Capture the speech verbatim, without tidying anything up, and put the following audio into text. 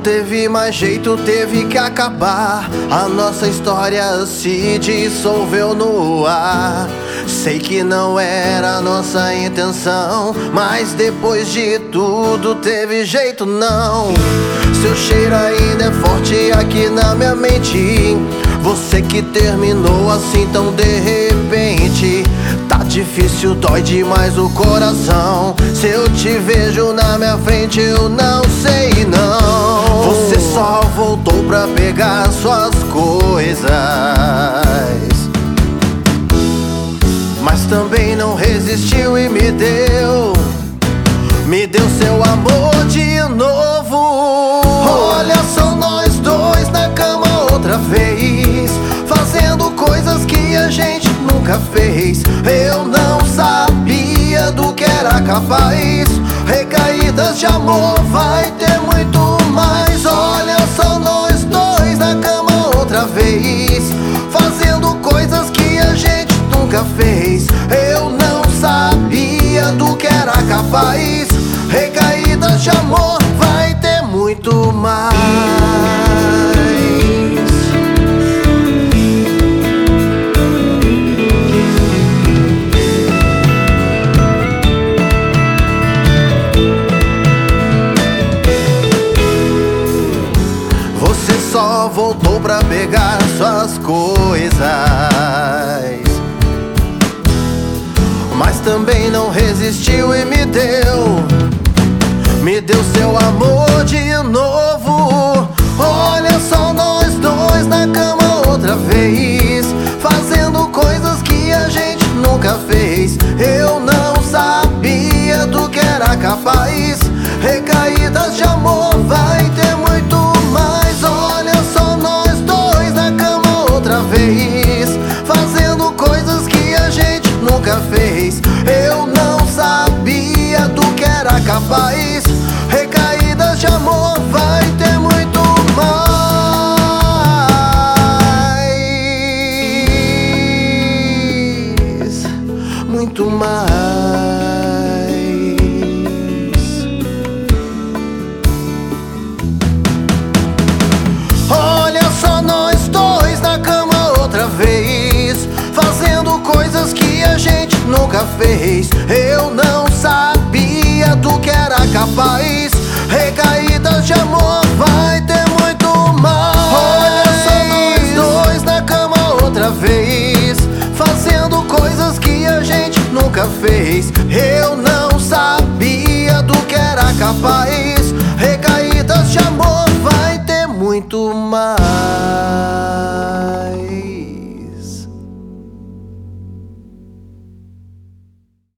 teve mais jeito, teve que acabar. A nossa história se dissolveu no ar. Sei que não era a nossa intenção, mas depois de tudo teve jeito não. Seu cheiro ainda é forte aqui na minha mente. Você que terminou assim tão de repente. Tá difícil, dói demais o coração. Se eu te vejo na minha frente eu não sei não. Você só voltou pra pegar suas coisas, mas também não resistiu e me deu Me deu seu amor de novo. Olha só nós dois na cama outra vez, fazendo coisas que a gente nunca fez. Eu não sabia do que era capaz. Recaídas de amor vai ter muito mais. Olha só nós dois na cama outra vez, fazendo coisas que a gente nunca fez. Eu não sabia do que era capaz. Recaídas de amor vai ter muito mais. Você só voltou pra pegar suas coisas, mas também não resistiu e me deu Me deu seu amor de novo. Olha só nós dois na cama outra vez, fazendo coisas que a gente nunca fez. Eu não sabia do que era capaz. Recaídas de amor vai ter muito mais. Olha só nós dois na cama outra vez, fazendo coisas que a gente nunca fez. Eu não sabia do que era capaz. Recaídas de amor vai ter muito mais. Muito mais. Olha só nós dois na cama outra vez, fazendo coisas que a gente nunca fez. Eu não sabia do que era capaz. Recaídas de amor vai ter muito mais. Olha só nós dois na cama outra vez, fazendo coisas que a gente nunca fez. Eu